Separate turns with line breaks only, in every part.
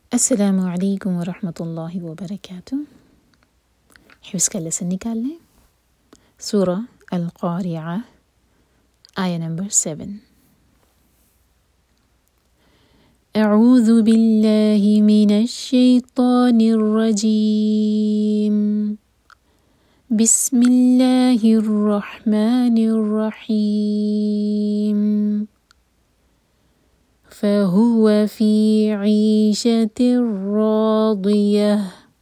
السلام علیکم ورحمۃ اللہ وبرکاتہ۔ حفظ کا لیسن نکال لیں۔ سورہ القارعہ آیہ نمبر 7۔ اعوذ باللہ من الشیطان الرجیم، بسم اللہ الرحمن الرحیم۔ فهو في عيشة راضية،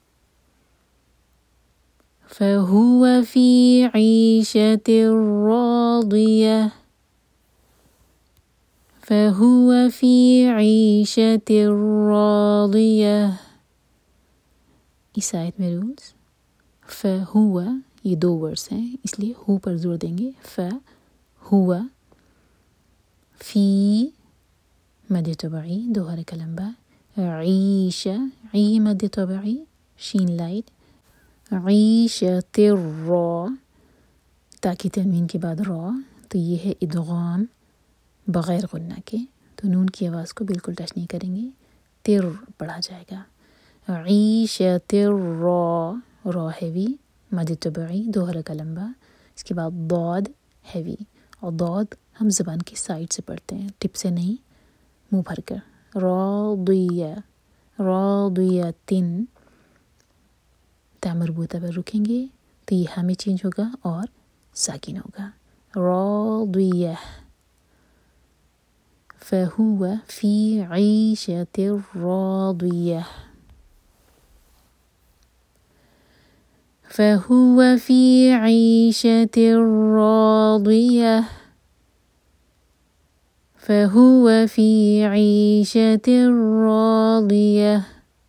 فهو في عيشة راضية، فهو في عيشة راضية۔ اس آیت میں رولز، فہو یہ دو ورڈز ہیں اس لیے ہو پر زور دیں گے۔ فہو فی مد طبعی دو حرکہ لمبا، عیش عی مد طبعی شین لائٹ، عیشۃ را تاکہ تنوین کے بعد را، تو یہ ہے ادغام بغیر غنہ کے، تو نون کی آواز کو بالکل ٹچ نہیں کریں گے، تر پڑھا جائے گا۔ عیشۃ را ہیوی مد طبعی دو حرکہ لمبا، اس کے بعد ضاد ہیوی، اور ضاد ہم زبان کی سائڈ سے پڑھتے ہیں، ٹپ سے نہیں، منہ بھر کر۔ راضیہ راضیۃن تا مربوطہ پر رکیں گے تو یہ ہمیں چینج ہوگا اور ساکن ہوگا۔ راضیہ، فہو فی عیشۃ راضیہ، فہو فی عیشۃ راضیہ، فهو في عيشة راضية،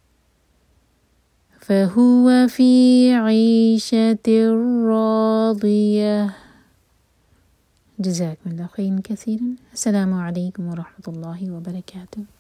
فهو في عيشة راضية۔ جزاكم الله خيرا كثيرا۔ السلام عليكم ورحمة الله وبركاته۔